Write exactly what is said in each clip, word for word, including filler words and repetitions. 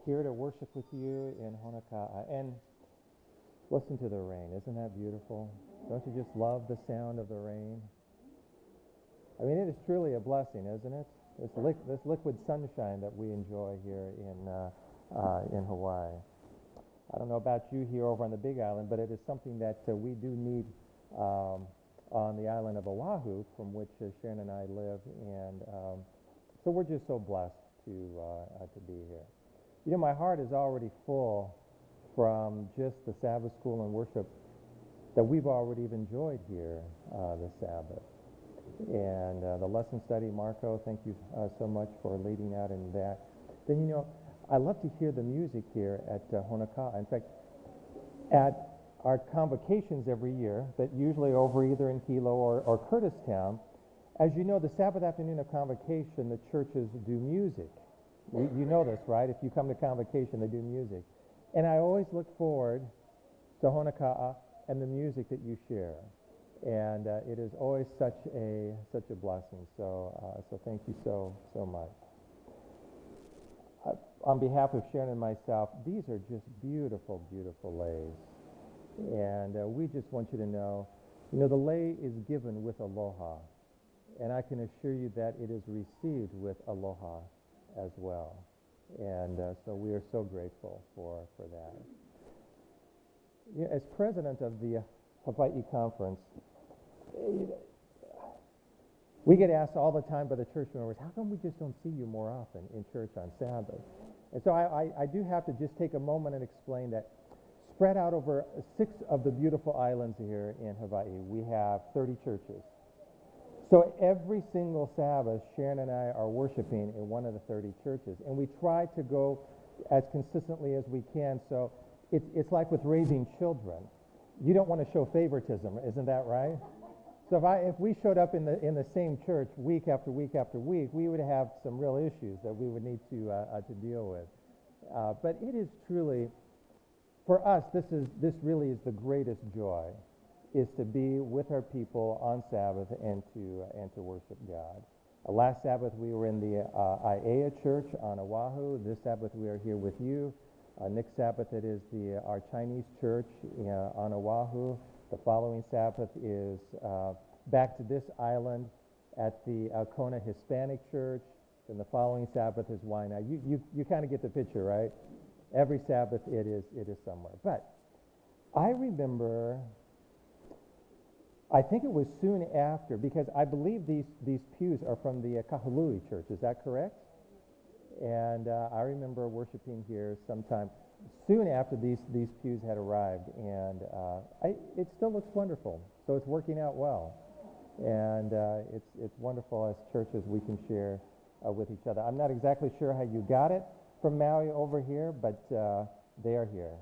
here to worship with you in Honoka'a. And listen to the rain. Isn't that beautiful? Don't you just love the sound of the rain? I mean, it is truly a blessing, isn't it? This, li- this liquid sunshine that we enjoy here in, uh, uh, in Hawaii. I don't know about you here over on the Big Island, but it is something that uh, we do need um, on the island of Oahu, from which uh, Sharon and I live, and um, so we're just so blessed to uh, uh, to be here. You know, my heart is already full from just the Sabbath school and worship that we've already enjoyed here uh, this Sabbath, and uh, the lesson study. Marco, thank you uh, so much for leading out in that. Then you know, I love to hear the music here at uh, Honoka'a. In fact, at our convocations every year, that usually over either in Hilo or, or Curtistown, as you know, the Sabbath afternoon of convocation, the churches do music. You, you know this, right? If you come to convocation, they do music. And I always look forward to Honoka'a and the music that you share. And uh, it is always such a such a blessing. So uh, so thank you so so much. Uh, on behalf of Sharon and myself, these are just beautiful, beautiful lays. And uh, we just want you to know, you know, the lei is given with aloha. And I can assure you that it is received with aloha as well. And uh, so we are so grateful for, for that. You know, as president of the Hawaii Conference, we get asked all the time by the church members, how come we just don't see you more often in church on Sabbath? And so I, I, I do have to just take a moment and explain that spread out over six of the beautiful islands here in Hawaii, we have thirty churches. So every single Sabbath, Sharon and I are worshiping in one of the thirty churches. And we try to go as consistently as we can. So it's, it's like with raising children. You don't want to show favoritism, isn't that right? So if, I, if we showed up in the, in the same church week after week after week, we would have some real issues that we would need to, uh, uh, to deal with. Uh, but it is truly, for us, this, is, this really is the greatest joy, is to be with our people on Sabbath and to, uh, and to worship God. Uh, last Sabbath we were in the uh, Aiea Church on Oahu. This Sabbath we are here with you. Uh, next Sabbath it is the, uh, our Chinese church uh, on Oahu. The following Sabbath is uh, back to this island at the uh, Kona Hispanic Church. Then the following Sabbath is Waianae. You, you, you kind of get the picture, right? Every Sabbath it is, it is somewhere. But I remember, I think it was soon after, because I believe these, these pews are from the uh, Kahului Church. Is that correct? And uh, I remember worshiping here sometime soon after these, these pews had arrived, and uh, I, it still looks wonderful. So it's working out well. And uh, it's, it's wonderful as churches we can share uh, with each other. I'm not exactly sure how you got it from Maui over here, but uh, they are here.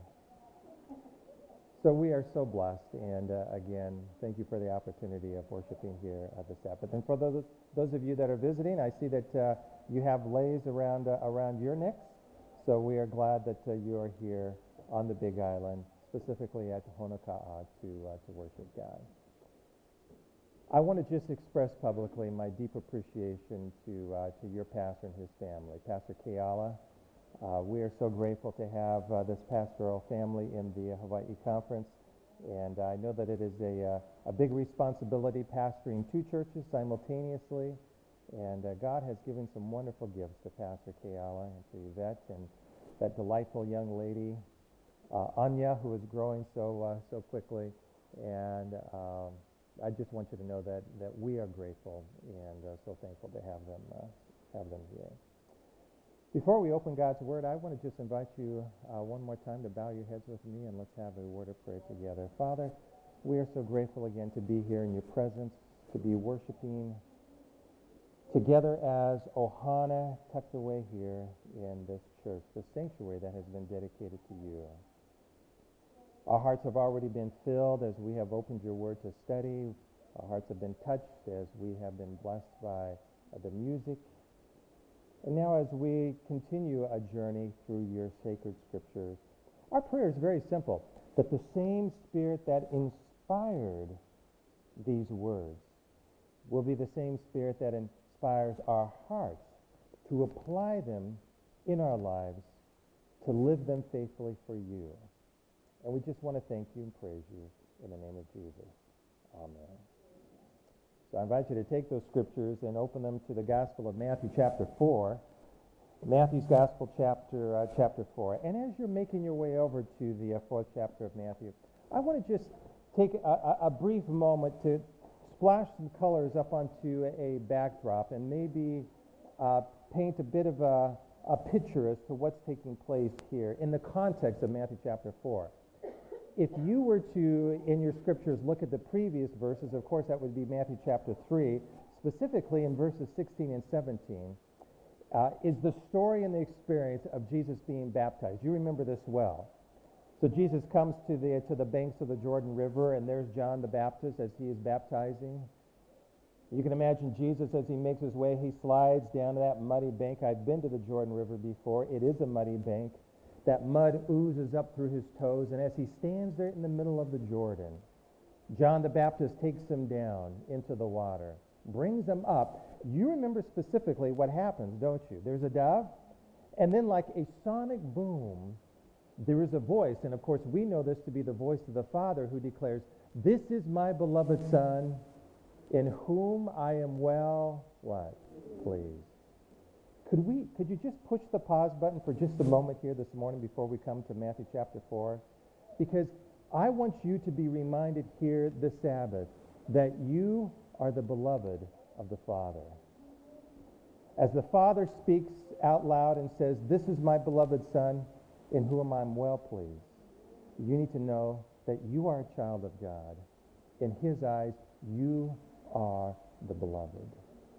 So we are so blessed, and uh, again, thank you for the opportunity of worshiping here at the Sabbath. And for those, those of you that are visiting, I see that uh, you have lays around, uh, around your necks. So we are glad that uh, you are here on the Big Island, specifically at Honoka'a, to, uh, to worship God. I want to just express publicly my deep appreciation to, uh, to your pastor and his family, Pastor Keala. Uh, we are so grateful to have uh, this pastoral family in the Hawaii Conference, and I know that it is a, uh, a big responsibility pastoring two churches simultaneously. And uh, God has given some wonderful gifts to Pastor Keala and to Yvette and that delightful young lady, uh, Anya, who is growing so uh, so quickly. And um, I just want you to know that that we are grateful and uh, so thankful to have them uh, have them here. Before we open God's Word, I want to just invite you uh, one more time to bow your heads with me and let's have a word of prayer together. Father, we are so grateful again to be here in your presence, to be worshiping together as Ohana tucked away here in this church, the sanctuary that has been dedicated to you. Our hearts have already been filled as we have opened your word to study. Our hearts have been touched as we have been blessed by uh, the music. And now as we continue a journey through your sacred scriptures, our prayer is very simple, that the same Spirit that inspired these words will be the same Spirit that inspires our hearts to apply them in our lives to live them faithfully for you. And we just want to thank you and praise you in the name of Jesus. Amen. So I invite you to take those scriptures and open them to the Gospel of Matthew chapter four. Matthew's Gospel chapter uh, chapter four. And as you're making your way over to the uh, fourth chapter of Matthew, I want to just take a, a, a brief moment to splash some colors up onto a backdrop and maybe uh, paint a bit of a, a picture as to what's taking place here in the context of Matthew chapter four. If you were to, in your scriptures, look at the previous verses, of course that would be Matthew chapter three, specifically in verses sixteen and seventeen, uh, is the story and the experience of Jesus being baptized. You remember this well. So Jesus comes to the, to the banks of the Jordan River, and there's John the Baptist as he is baptizing. You can imagine Jesus as he makes his way, he slides down to that muddy bank. I've been to the Jordan River before. It is a muddy bank. That mud oozes up through his toes, and as he stands there in the middle of the Jordan, John the Baptist takes him down into the water, brings him up. You remember specifically what happens, don't you? There's a dove, and then like a sonic boom, there is a voice, and of course we know this to be the voice of the Father who declares, "This is my beloved Son, in whom I am well," what? Pleased. Could we, could you just push the pause button for just a moment here this morning before we come to Matthew chapter four? Because I want you to be reminded here this Sabbath that you are the beloved of the Father. As the Father speaks out loud and says, "This is my beloved Son, in whom I'm well pleased," you need to know that you are a child of God. In his eyes, you are the beloved.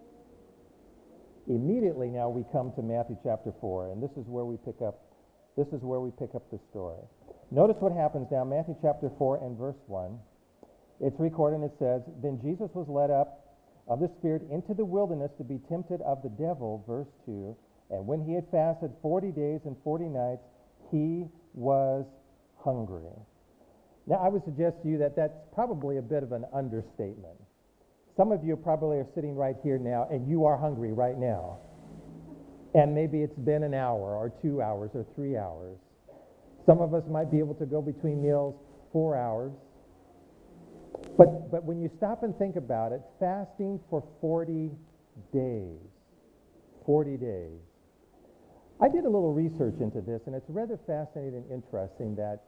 Immediately now we come to Matthew chapter four, and this is where we pick up this is where we pick up the story. Notice what happens now, Matthew chapter four and verse one. It's recorded and it says, "Then Jesus was led up of the Spirit into the wilderness to be tempted of the devil," verse two, "and when he had fasted forty days and forty nights, he was hungry." Now I would suggest to you that that's probably a bit of an understatement. Some of you probably are sitting right here now, and you are hungry right now. And maybe it's been an hour, or two hours, or three hours. Some of us might be able to go between meals four hours. But, but when you stop and think about it, fasting for forty days, forty days. I did a little research into this, and it's rather fascinating and interesting that,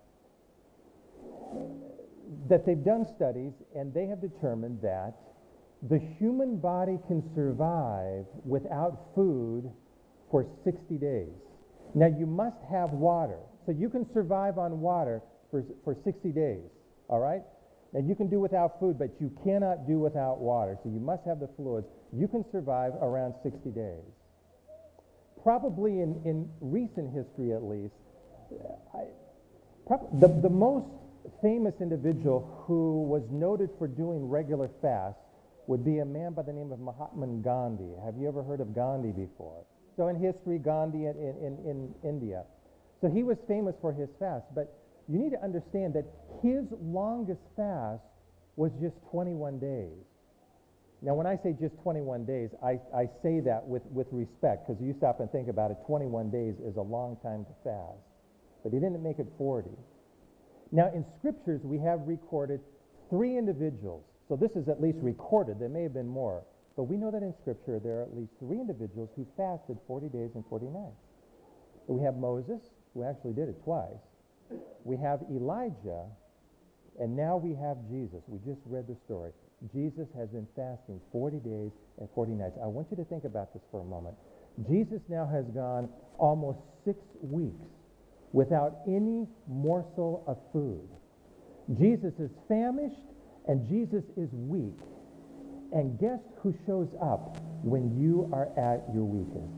that they've done studies, and they have determined that the human body can survive without food for sixty days. Now, you must have water. So you can survive on water for, for sixty days, all right? Now, you can do without food, but you cannot do without water. So you must have the fluids. You can survive around sixty days. Probably in, in recent history, at least, I, prob- the, the most famous individual who was noted for doing regular fasts would be a man by the name of Mahatma Gandhi. Have you ever heard of Gandhi before? So in history, Gandhi in, in, in India. So he was famous for his fast, but you need to understand that his longest fast was just twenty-one days. Now when I say just twenty-one days, I, I say that with, with respect, because you stop and think about it, twenty-one days is a long time to fast. But he didn't make it forty. Now in scriptures, we have recorded three individuals. So this is at least recorded. There may have been more. But we know that in Scripture there are at least three individuals who fasted forty days and forty nights. We have Moses, who actually did it twice. We have Elijah, and now we have Jesus. We just read the story. Jesus has been fasting forty days and forty nights. I want you to think about this for a moment. Jesus now has gone almost six weeks without any morsel of food. Jesus is famished, and Jesus is weak. And guess who shows up when you are at your weakest?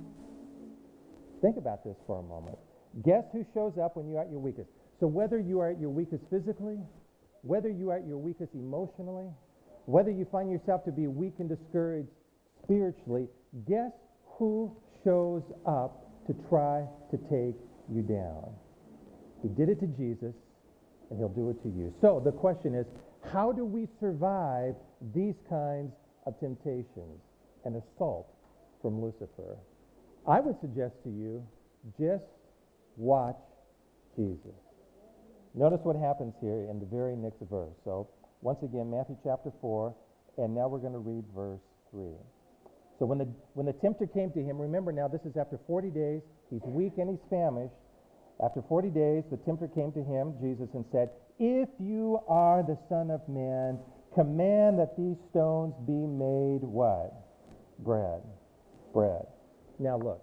Think about this for a moment. Guess who shows up when you're at your weakest? So whether you are at your weakest physically, whether you are at your weakest emotionally, whether you find yourself to be weak and discouraged spiritually, guess who shows up to try to take you down? He did it to Jesus, and he'll do it to you. So the question is, how do we survive these kinds of temptations and assault from Lucifer? I would suggest to you, just Watch Jesus. Notice what happens here in the very next verse. So, once again, Matthew chapter four, and now we're going to read verse three. So when the when the tempter came to him, remember now this is after forty days, he's weak and he's famished. After forty days, the tempter came to him, Jesus, and said, "If you are the Son of Man, command that these stones be made" what? Bread. Bread. Now look,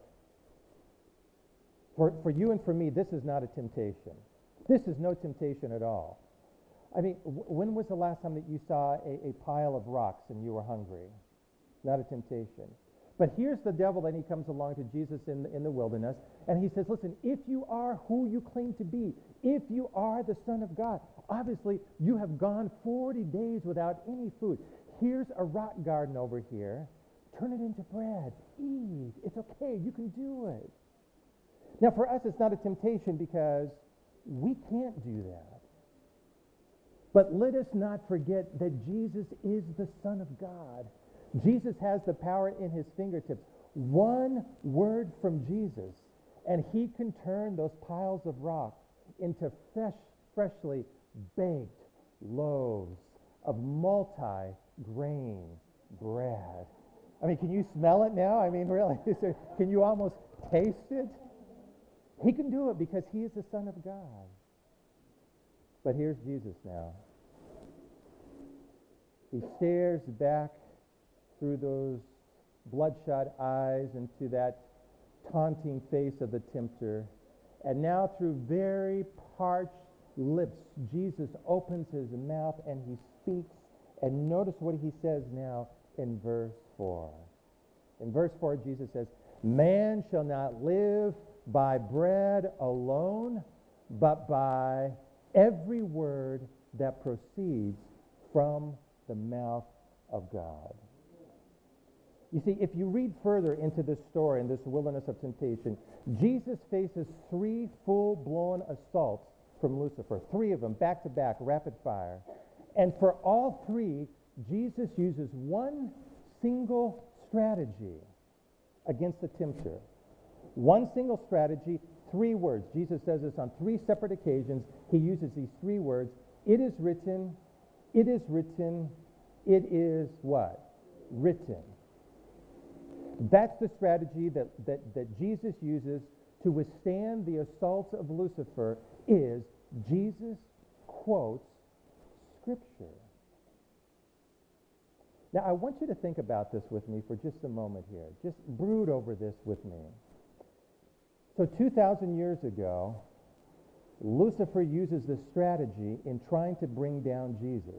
for, for you and for me, this is not a temptation. This is no temptation at all. I mean, w- when was the last time that you saw a, a pile of rocks and you were hungry? Not a temptation. But here's the devil, and he comes along to Jesus in the, in the wilderness, and he says, listen, if you are who you claim to be, if you are the Son of God, obviously you have gone forty days without any food. Here's a rock garden over here. Turn it into bread. Eat. It's okay. You can do it. Now, for us, it's not a temptation because we can't do that. But let us not forget that Jesus is the Son of God. Jesus has the power in his fingertips. One word from Jesus, and he can turn those piles of rock into fresh, freshly baked loaves of multi-grain bread. I mean, can you smell it now? I mean, really, can you almost taste it? He can do it because he is the Son of God. But here's Jesus now. He stares back through those bloodshot eyes into that taunting face of the tempter. And now through very parched lips, Jesus opens his mouth and he speaks. And notice what he says now in verse four. In verse four, Jesus says, "Man shall not live by bread alone, but by every word that proceeds from the mouth of God." You see, if you read further into this story, in this wilderness of temptation, Jesus faces three full-blown assaults from Lucifer, three of them, back to back, rapid fire. And for all three, Jesus uses one single strategy against the tempter. One single strategy, three words. Jesus says this on three separate occasions. He uses these three words. It is written, it is written, it is what? Written. That's the strategy that, that, that Jesus uses to withstand the assaults of Lucifer, is Jesus quotes Scripture. Now, I want you to think about this with me for just a moment here. Just brood over this with me. So two thousand years ago, Lucifer uses this strategy in trying to bring down Jesus.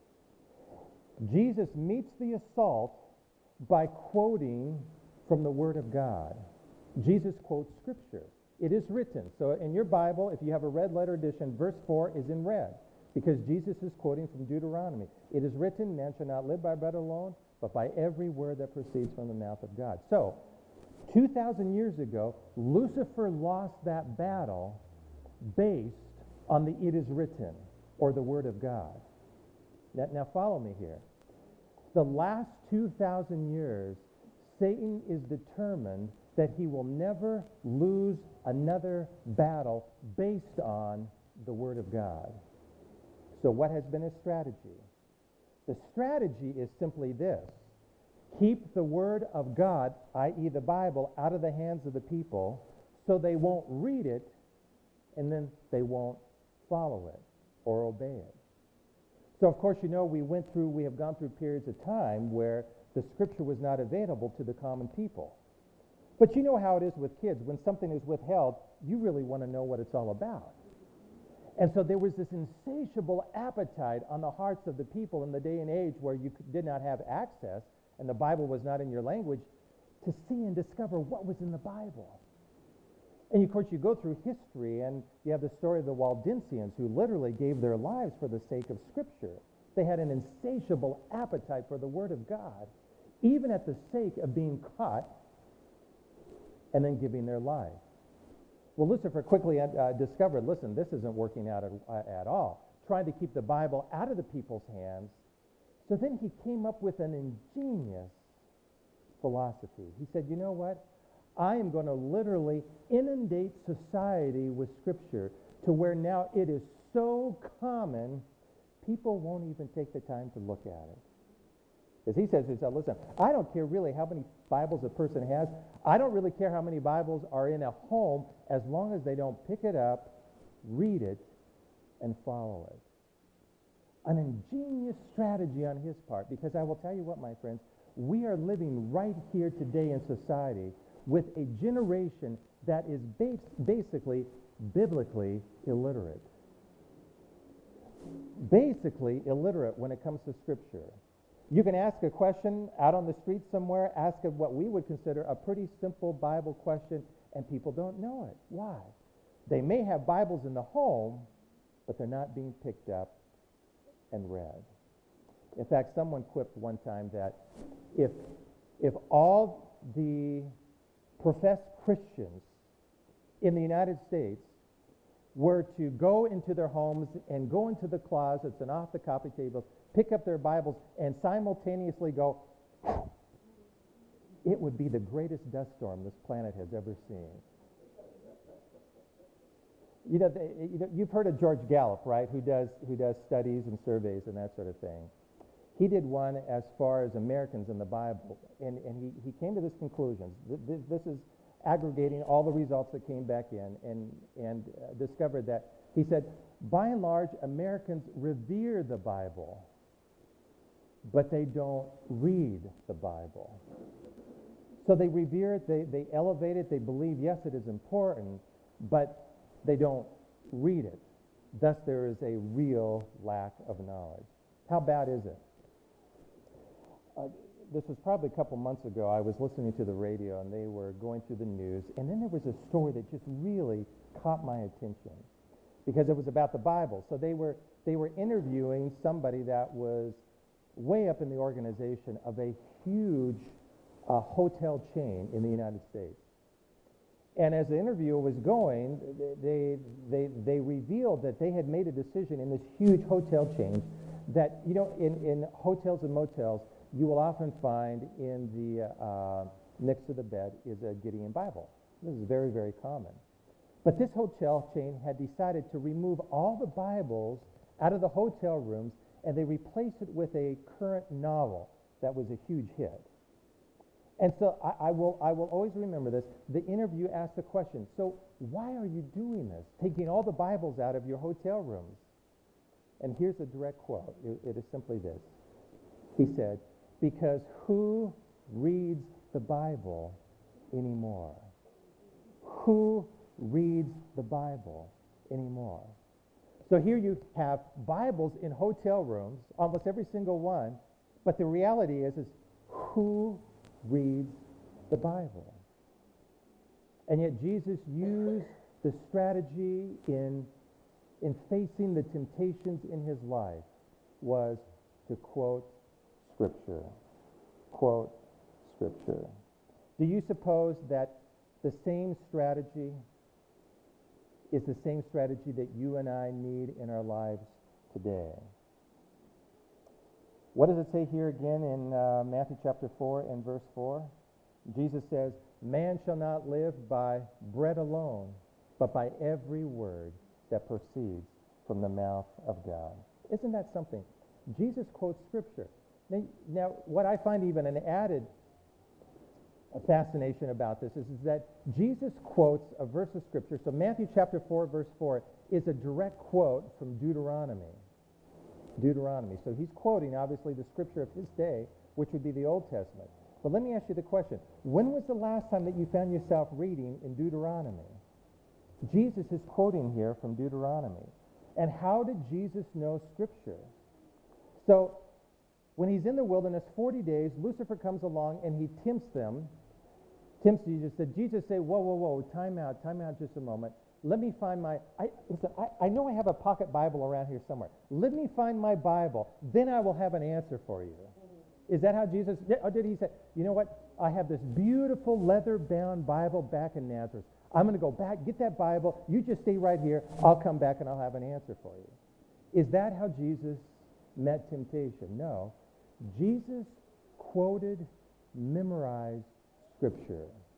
Jesus meets the assault by quoting from the Word of God. Jesus quotes Scripture. It is written. So in your Bible, if you have a red letter edition, verse four is in red because Jesus is quoting from Deuteronomy. It is written, man shall not live by bread alone, but by every word that proceeds from the mouth of God. So, two thousand years ago, Lucifer lost that battle based on the it is written, or the Word of God. Now, now follow me here. The last two thousand years, Satan is determined that he will never lose another battle based on the Word of God. So what has been his strategy? The strategy is simply this. Keep the Word of God, that is the Bible, out of the hands of the people so they won't read it and then they won't follow it or obey it. So, of course, you know, we went through, we have gone through periods of time where the Scripture was not available to the common people. But you know how it is with kids. When something is withheld, you really want to know what it's all about. And so there was this insatiable appetite on the hearts of the people in the day and age where you did not have access, and the Bible was not in your language, to see and discover what was in the Bible. And of course, you go through history, and you have the story of the Waldensians, who literally gave their lives for the sake of Scripture. They had an insatiable appetite for the Word of God, even at the sake of being caught and then giving their life. Well, Lucifer quickly uh, discovered, listen, this isn't working out at, uh, at all, trying to keep the Bible out of the people's hands. So then he came up with an ingenious philosophy. He said, you know what? I am going to literally inundate society with Scripture to where now it is so common, people won't even take the time to look at it. As he says, he said, listen, I don't care really how many Bibles a person has. I don't really care how many Bibles are in a home as long as they don't pick it up, read it, and follow it. An ingenious strategy on his part, because I will tell you what, my friends, we are living right here today in society with a generation that is bas- basically biblically illiterate. Basically illiterate when it comes to Scripture. You can ask a question out on the street somewhere, ask a, what we would consider a pretty simple Bible question, and people don't know it. Why? They may have Bibles in the home, but they're not being picked up and read. In fact, someone quipped one time that if, if all the professed Christians in the United States were to go into their homes and go into the closets and off the coffee tables, pick up their Bibles, and simultaneously go, it would be the greatest dust storm this planet has ever seen. You know, they, you know, you've heard of George Gallup, right, who does, who does studies and surveys and that sort of thing. He did one as far as Americans in the Bible, and, and he, he came to this conclusion. This, this is aggregating all the results that came back in, and, and uh, discovered that, he said, by and large, Americans revere the Bible, but they don't read the Bible. So they revere it, they, they elevate it, they believe, yes, it is important, but they don't read it. Thus, there is a real lack of knowledge. How bad is it? Uh, this was probably a couple months ago. I was listening to the radio, and they were going through the news, and then there was a story that just really caught my attention because it was about the Bible. So they were they were interviewing somebody that was way up in the organization of a huge uh, hotel chain in the United States. And as the interview was going, they, they, they revealed that they had made a decision in this huge hotel chain that, you know, in, in hotels and motels, you will often find in the, uh, next to the bed is a Gideon Bible. This is very, very common. But this hotel chain had decided to remove all the Bibles out of the hotel rooms, and they replaced it with a current novel that was a huge hit. And so I, I will I will always remember this. The interview asked the question, so why are you doing this, taking all the Bibles out of your hotel rooms? And here's a direct quote. It, it is simply this. He said, because who reads the Bible anymore? Who reads the Bible anymore? So here you have Bibles in hotel rooms, almost every single one, but the reality is, is who reads the Bible? And yet Jesus used the strategy in, in facing the temptations in his life was to quote Scripture. Quote Scripture. Do you suppose that the same strategy is the same strategy that you and I need in our lives today? What does it say here again in uh, Matthew chapter four and verse four? Jesus says, man shall not live by bread alone, but by every word that proceeds from the mouth of God. Isn't that something? Jesus quotes Scripture. Now, now what I find even an added fascination about this is, is that Jesus quotes a verse of Scripture. So Matthew chapter four, verse four is a direct quote from Deuteronomy. Deuteronomy. So he's quoting, obviously, the Scripture of his day, which would be the Old Testament. But let me ask you the question. When was the last time that you found yourself reading in Deuteronomy? Jesus is quoting here from Deuteronomy. And how did Jesus know Scripture? So when he's in the wilderness forty days, Lucifer comes along and he tempts them. Tempts Jesus. Said, Jesus say, whoa, whoa, whoa, time out, time out just a moment. Let me find my, I, listen, I, I know I have a pocket Bible around here somewhere. Let me find my Bible. Then I will have an answer for you. Mm-hmm. Is that how Jesus, or did he say, you know what? I have this beautiful leather-bound Bible back in Nazareth. I'm going to go back, get that Bible. You just stay right here. I'll come back and I'll have an answer for you. Is that how Jesus met temptation? No. Jesus quoted, memorized Scripture.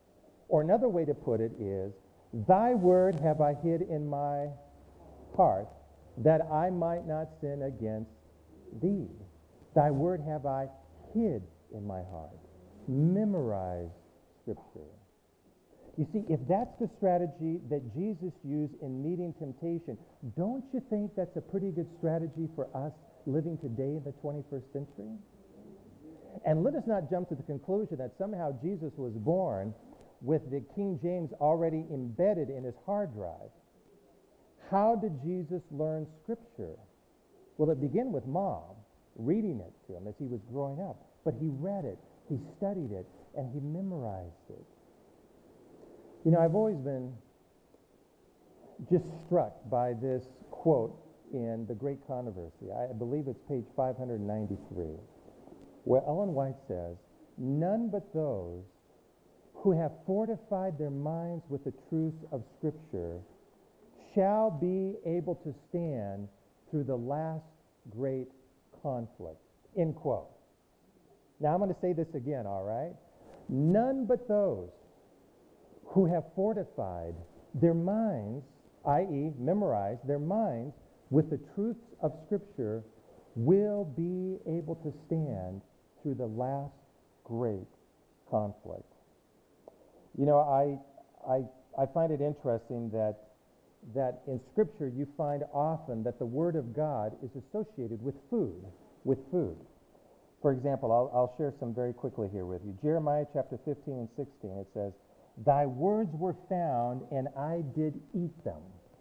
Or another way to put it is, thy word have I hid in my heart, that I might not sin against thee. Thy word have I hid in my heart. Memorize Scripture. You see, if that's the strategy that Jesus used in meeting temptation, don't you think that's a pretty good strategy for us living today in the twenty-first century? And let us not jump to the conclusion that somehow Jesus was born with the King James already embedded in his hard drive. How did Jesus learn Scripture? Well, it began with Mom reading it to him as he was growing up. But he read it, he studied it, and he memorized it. You know, I've always been just struck by this quote in The Great Controversy. I believe it's page five hundred ninety-three, where Ellen White says, "None but those who have fortified their minds with the truths of Scripture shall be able to stand through the last great conflict." End quote. Now I'm going to say this again, all right? None but those who have fortified their minds, that is memorized their minds with the truths of Scripture, will be able to stand through the last great conflict. You know, I, I, I find it interesting that, that in Scripture you find often that the Word of God is associated with food, with food. For example, I'll, I'll share some very quickly here with you. Jeremiah chapter fifteen and sixteen, it says, "Thy words were found, and I did eat them."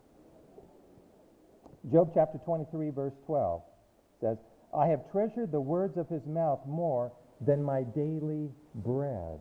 Job chapter twenty-three, verse twelve says, "I have treasured the words of his mouth more than my daily bread."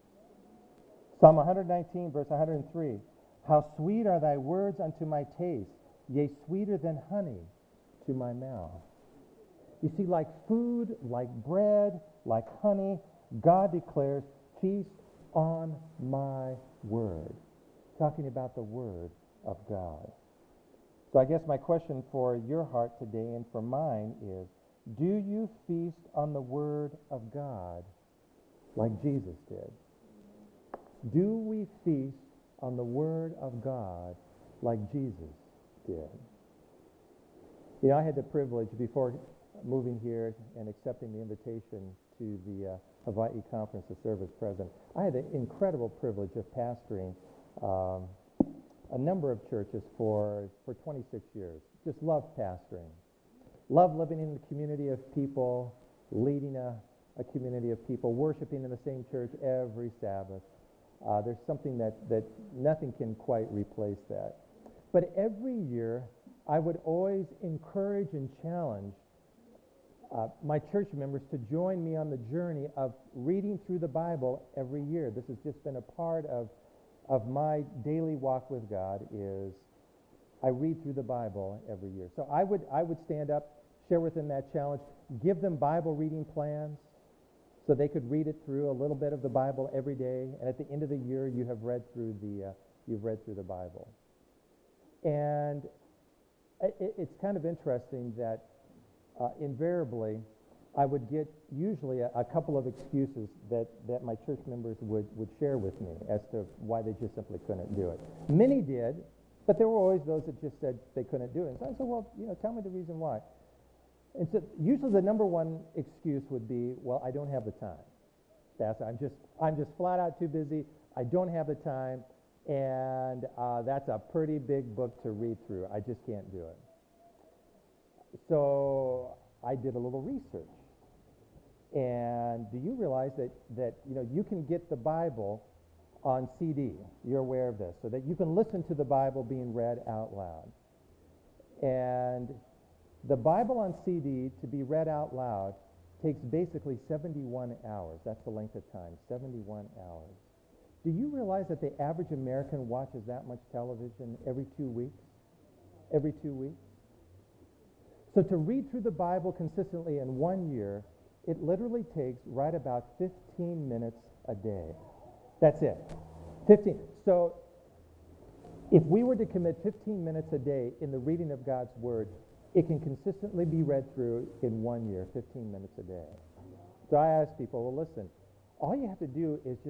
Psalm one nineteen, verse one hundred three, "How sweet are thy words unto my taste, yea, sweeter than honey to my mouth." You see, like food, like bread, like honey, God declares, "Feast on my word." Talking about the word of God. So I guess my question for your heart today and for mine is, do you feast on the word of God like Jesus did? Do we feast on the word of God like Jesus did? You know, I had the privilege before moving here and accepting the invitation to the uh, Hawaii Conference to serve as president. I had the incredible privilege of pastoring um, a number of churches for, for twenty-six years. Just loved pastoring. Loved living in the community of people, leading a, a community of people, worshiping in the same church every Sabbath. Uh, there's something that, that nothing can quite replace that. But every year, I would always encourage and challenge uh, my church members to join me on the journey of reading through the Bible every year. This has just been a part of, of my daily walk with God, is I read through the Bible every year. So I would, I would stand up, share with them that challenge, give them Bible reading plans, so they could read it through, a little bit of the Bible every day, and at the end of the year, you have read through the, uh, you've read through the Bible. And it, it's kind of interesting that uh, invariably, I would get usually a, a couple of excuses that, that my church members would, would share with me as to why they just simply couldn't do it. Many did, but there were always those that just said they couldn't do it. So I said, well, you know, tell me the reason why. And so usually the number one excuse would be, well, I don't have the time. That's, I'm just, I'm just flat out too busy. I don't have the time, and uh, that's a pretty big book to read through. I just can't do it. So I did a little research. And do you realize that, that you know, you can get the Bible on C D? You're aware of this, so that you can listen to the Bible being read out loud. And the Bible on C D to be read out loud takes basically seventy-one hours. That's the length of time, seventy-one hours. Do you realize that the average American watches that much television every two weeks? Every two weeks? So to read through the Bible consistently in one year, it literally takes right about fifteen minutes a day. That's it. fifteen. So if we were to commit fifteen minutes a day in the reading of God's Word, it can consistently be read through in one year, fifteen minutes a day. So I ask people, well, listen, all you have to do is just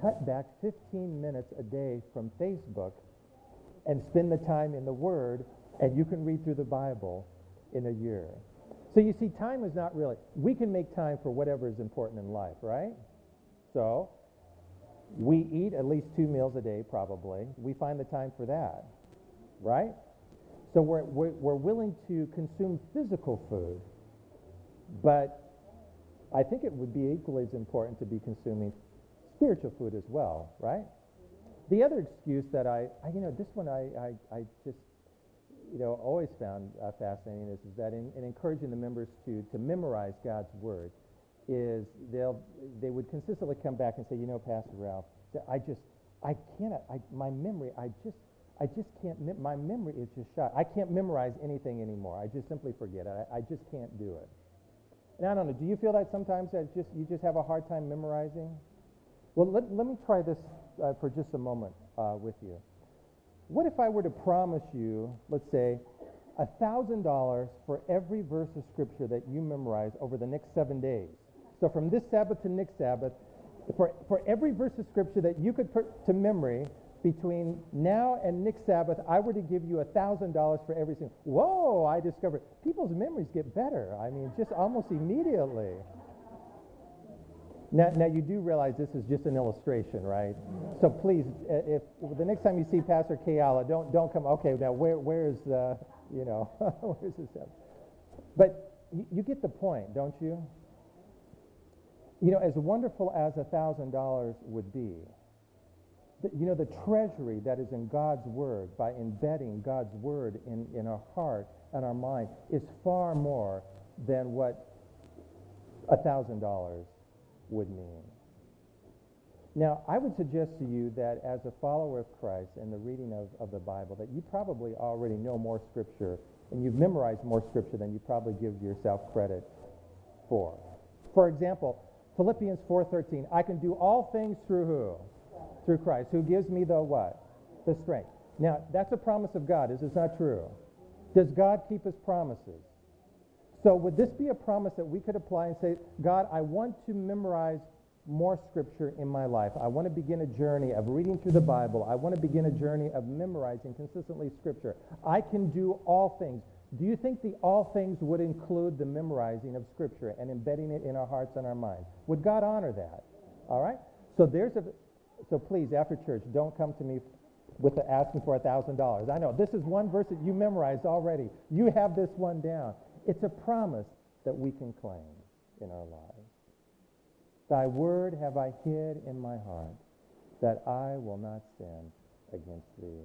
cut back fifteen minutes a day from Facebook and spend the time in the Word, and you can read through the Bible in a year. So you see, time is not really, we can make time for whatever is important in life, right? So we eat at least two meals a day, probably. We find the time for that, right? So we're, we're, we're willing to consume physical food, but I think it would be equally as important to be consuming spiritual food as well, right? The other excuse that I, I you know, this one I, I, I just, you know, always found uh, fascinating is, is that in, in encouraging the members to, to memorize God's Word, is they'll, they would consistently come back and say, you know, Pastor Ralph, I just, I cannot, I, my memory, I just, I just can't, mem- my memory is just shot. I can't memorize anything anymore. I just simply forget it. I, I just can't do it. And I don't know, do you feel that sometimes that just you just have a hard time memorizing? Well, let, let me try this uh, for just a moment uh, with you. What if I were to promise you, let's say, one thousand dollars for every verse of Scripture that you memorize over the next seven days? So from this Sabbath to next Sabbath, for, for every verse of Scripture that you could put to memory between now and next Sabbath, I were to give you one thousand dollars for every single. Whoa, I discovered people's memories get better. I mean, just almost immediately. Now, now you do realize this is just an illustration, right? So please, if, if the next time you see Pastor Kayala, don't don't come. Okay, now where where's the you know where's the Sabbath? But you, you get the point, don't you? You know, as wonderful as a thousand dollars would be, the, you know, the treasury that is in God's Word, by embedding God's Word in, in our heart and our mind, is far more than what a thousand dollars would mean. Now, I would suggest to you that as a follower of Christ and the reading of, of the Bible, that you probably already know more Scripture and you've memorized more Scripture than you probably give yourself credit for. For example, Philippians four thirteen, I can do all things through who? Through Christ, who gives me the what? The strength. Now, that's a promise of God. Is this not true? Does God keep His promises? So would this be a promise that we could apply and say, God, I want to memorize more Scripture in my life. I want to begin a journey of reading through the Bible. I want to begin a journey of memorizing consistently Scripture. I can do all things. Do you think the all things would include the memorizing of Scripture and embedding it in our hearts and our minds? Would God honor that? All right? So there's a, so please, after church, don't come to me with the asking for a thousand dollars. I know, this is one verse that you memorized already. You have this one down. It's a promise that we can claim in our lives. Thy word have I hid in my heart, that I will not sin against thee.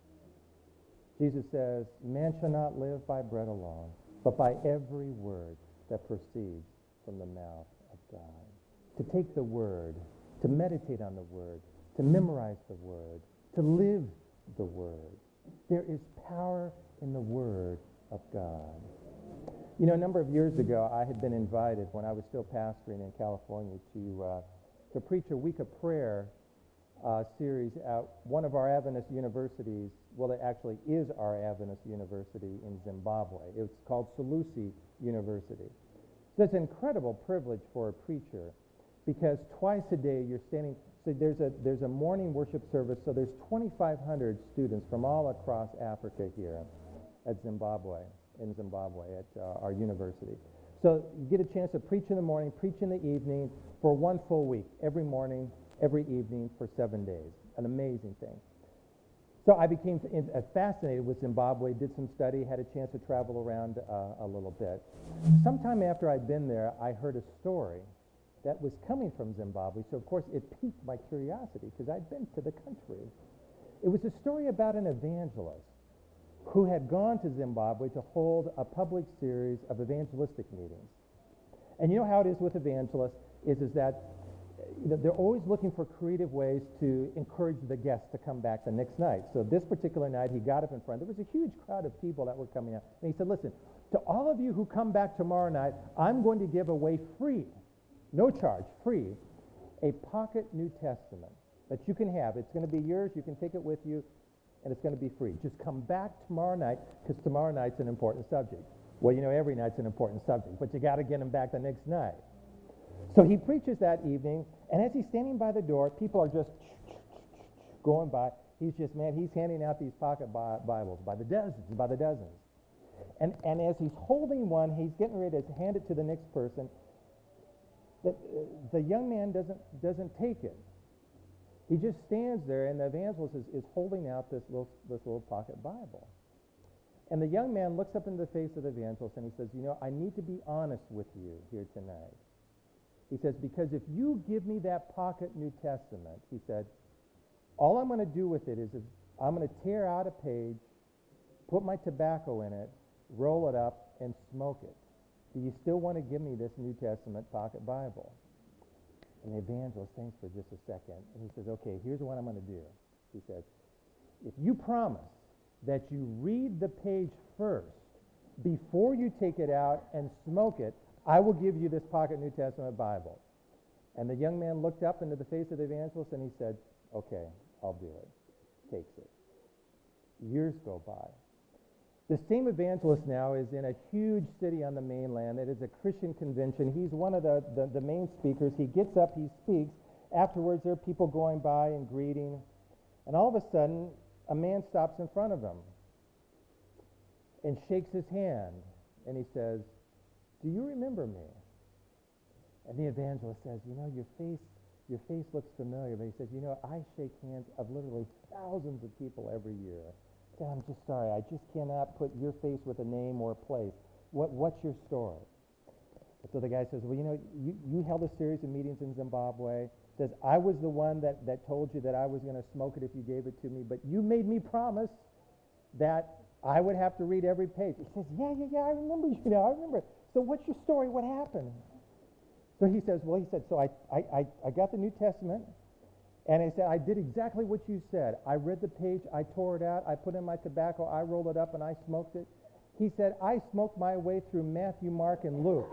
Jesus says, man shall not live by bread alone, but by every word that proceeds from the mouth of God. To take the word, to meditate on the word, to memorize the word, to live the word. There is power in the word of God. You know, a number of years ago, I had been invited, when I was still pastoring in California, to uh, to preach a week of prayer uh, series at one of our Adventist universities. Well, it actually is our Adventist university in Zimbabwe. It's called Salusi University. So it's an incredible privilege for a preacher, because twice a day you're standing. So there's a there's a morning worship service. So there's twenty-five hundred students from all across Africa here at Zimbabwe. in Zimbabwe at uh, our university. So you get a chance to preach in the morning, preach in the evening for one full week, every morning, every evening for seven days. An amazing thing. So I became uh, fascinated with Zimbabwe, did some study, had a chance to travel around uh, a little bit. Sometime after I'd been there, I heard a story that was coming from Zimbabwe. So of course it piqued my curiosity because I'd been to the country. It was a story about an evangelist who had gone to Zimbabwe to hold a public series of evangelistic meetings. And you know how it is with evangelists, is, is that you know, they're always looking for creative ways to encourage the guests to come back the next night. So this particular night, he got up in front. There was a huge crowd of people that were coming out. And he said, listen, to all of you who come back tomorrow night, I'm going to give away free, no charge, free, a pocket New Testament that you can have. It's going to be yours. You can take it with you. And it's going to be free. Just come back tomorrow night, because tomorrow night's an important subject. Well, you know, every night's an important subject, but you got to get them back the next night. So he preaches that evening, and as he's standing by the door, people are just going by. He's just, man, he's handing out these pocket Bi- Bibles by the dozens, by the dozens. And, and as he's holding one, he's getting ready to hand it to the next person. The, uh, the young man doesn't, doesn't take it. He just stands there, and the evangelist is, is holding out this little, this little pocket Bible. And the young man looks up into the face of the evangelist, and he says, you know, I need to be honest with you here tonight. He says, because if you give me that pocket New Testament, he said, all I'm going to do with it is, is I'm going to tear out a page, put my tobacco in it, roll it up, and smoke it. Do you still want to give me this New Testament pocket Bible? And the evangelist thinks for just a second, and he says, okay, here's what I'm going to do. He says, if you promise that you read the page first before you take it out and smoke it, I will give you this pocket New Testament Bible. And the young man looked up into the face of the evangelist, and he said, okay, I'll do it. Takes it. Years go by. The same evangelist now is in a huge city on the mainland. It is a Christian convention. He's one of the, the, the main speakers. He gets up, he speaks. Afterwards, there are people going by and greeting. And all of a sudden, a man stops in front of him and shakes his hand. And he says, do you remember me? And the evangelist says, you know, your face, your face looks familiar. But he says, you know, I shake hands of literally thousands of people every year. He said, I'm just sorry. I just cannot put your face with a name or a place. What, what's your story? And so the guy says, well, you know, you, you held a series of meetings in Zimbabwe. Says, I was the one that, that told you that I was going to smoke it if you gave it to me, but you made me promise that I would have to read every page. He says, yeah, yeah, yeah, I remember you now. I remember. So what's your story? What happened? So he says, well, he said, so I, I, I, I got the New Testament, and he said, I did exactly what you said. I read the page, I tore it out, I put in my tobacco, I rolled it up, and I smoked it. He said, I smoked my way through Matthew, Mark, and Luke.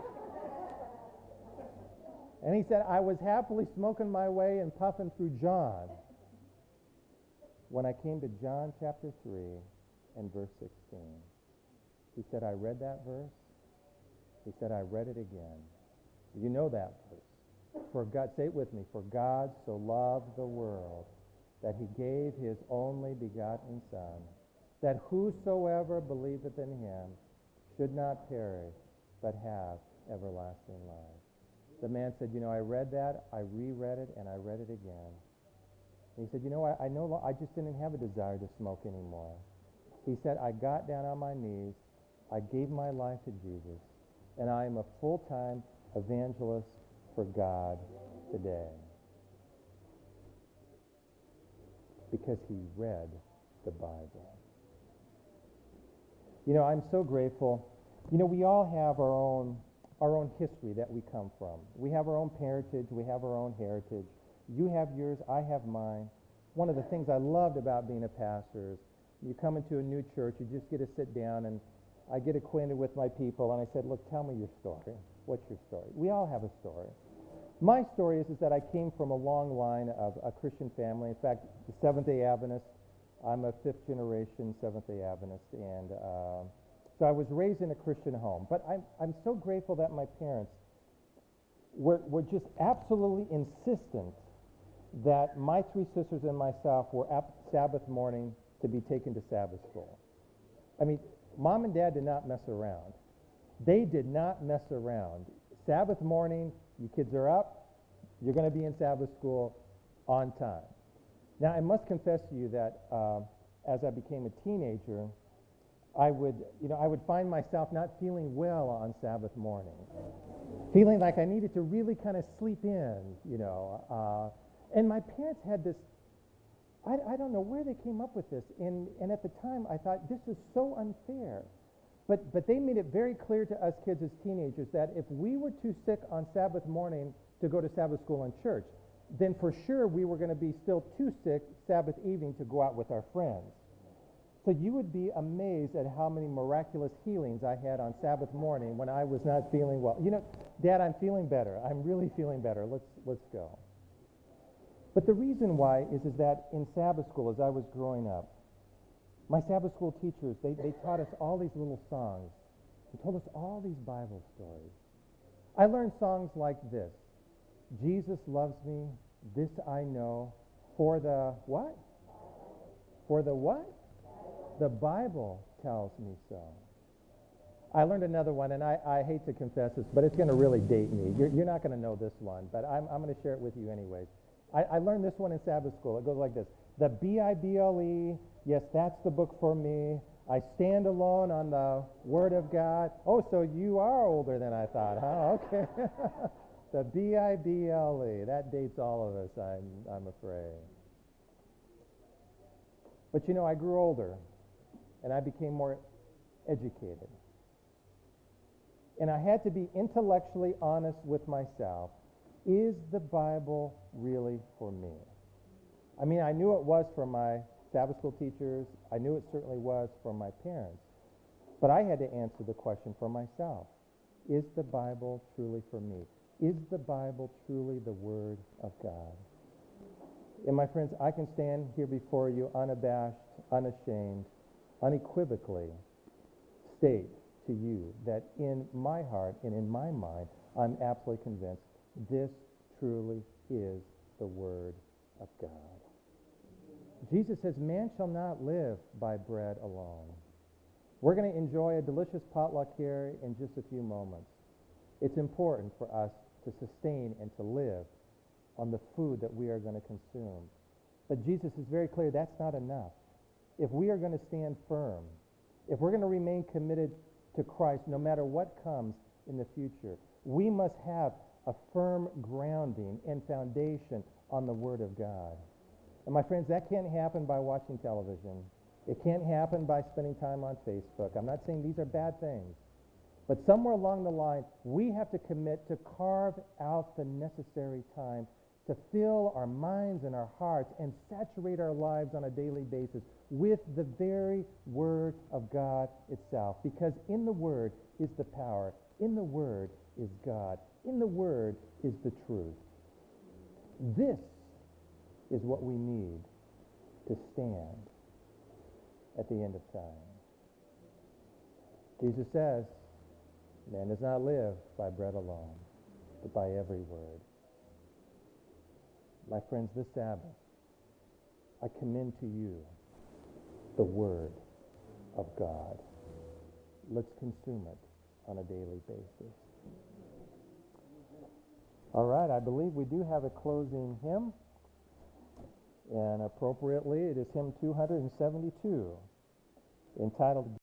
And he said, I was happily smoking my way and puffing through John when I came to John chapter three and verse sixteen. He said, I read that verse. He said, I read it again. You know that verse. For God, say it with me, for God so loved the world that he gave his only begotten Son, that whosoever believeth in him should not perish, but have everlasting life. The man said, you know, I read that, I reread it, and I read it again. And he said, you know, I, I no, I just didn't have a desire to smoke anymore. He said, I got down on my knees, I gave my life to Jesus, and I am a full-time evangelist for God today. Because he read the Bible. You know, I'm so grateful. You know, we all have our own our own history that we come from. We have our own parentage, we have our own heritage. You have yours, I have mine. One of the things I loved about being a pastor is you come into a new church, you just get to sit down, and I get acquainted with my people, and I said, look, tell me your story. What's your story? We all have a story. My story is, is that I came from a long line of a Christian family. In fact, the Seventh-day Adventist, I'm a fifth generation Seventh-day Adventist, and uh, so I was raised in a Christian home. But I'm, I'm so grateful that my parents were, were just absolutely insistent that my three sisters and myself were up Sabbath morning to be taken to Sabbath school. I mean, Mom and Dad did not mess around. They did not mess around. Sabbath morning, you kids are up, you're going to be in Sabbath school on time. Now, I must confess to you that uh, as I became a teenager, I would, you know, I would find myself not feeling well on Sabbath morning, feeling like I needed to really kind of sleep in, you know. Uh, and my parents had this, I, I don't know where they came up with this, and, and at the time I thought, this is so unfair. But, but they made it very clear to us kids as teenagers that if we were too sick on Sabbath morning to go to Sabbath school and church, then for sure we were going to be still too sick Sabbath evening to go out with our friends. So you would be amazed at how many miraculous healings I had on Sabbath morning when I was not feeling well. You know, Dad, I'm feeling better. I'm really feeling better. Let's, let's go. But the reason why is, is that in Sabbath school, as I was growing up, my Sabbath school teachers, they, they taught us all these little songs. They told us all these Bible stories. I learned songs like this. Jesus loves me. This I know. For the what? For the what? The Bible tells me so. I learned another one, and I, I hate to confess this, but it's going to really date me. You're, you're not going to know this one, but I'm, I'm going to share it with you anyways. I, I learned this one in Sabbath school. It goes like this. The B I B L E, yes, that's the book for me. I stand alone on the Word of God. Oh, so you are older than I thought, huh? Okay. The B I B L E, that dates all of us, I'm, I'm afraid. But you know, I grew older, and I became more educated. And I had to be intellectually honest with myself. Is the Bible really for me? I mean, I knew it was for my Sabbath school teachers. I knew it certainly was for my parents. But I had to answer the question for myself. Is the Bible truly for me? Is the Bible truly the Word of God? And my friends, I can stand here before you unabashed, unashamed, unequivocally state to you that in my heart and in my mind, I'm absolutely convinced this truly is the Word of God. Jesus says, man shall not live by bread alone. We're going to enjoy a delicious potluck here in just a few moments. It's important for us to sustain and to live on the food that we are going to consume. But Jesus is very clear that's not enough. If we are going to stand firm, if we're going to remain committed to Christ no matter what comes in the future, we must have a firm grounding and foundation on the Word of God. And my friends, that can't happen by watching television. It can't happen by spending time on Facebook. I'm not saying these are bad things. But somewhere along the line, we have to commit to carve out the necessary time to fill our minds and our hearts and saturate our lives on a daily basis with the very Word of God itself. Because in the Word is the power. In the Word is God. In the Word is the truth. This is what we need to stand at the end of time. Jesus says, man does not live by bread alone, but by every word. My friends, this Sabbath, I commend to you the Word of God. Let's consume it on a daily basis. All right, I believe we do have a closing hymn. And appropriately, it is hymn two hundred seventy-two, entitled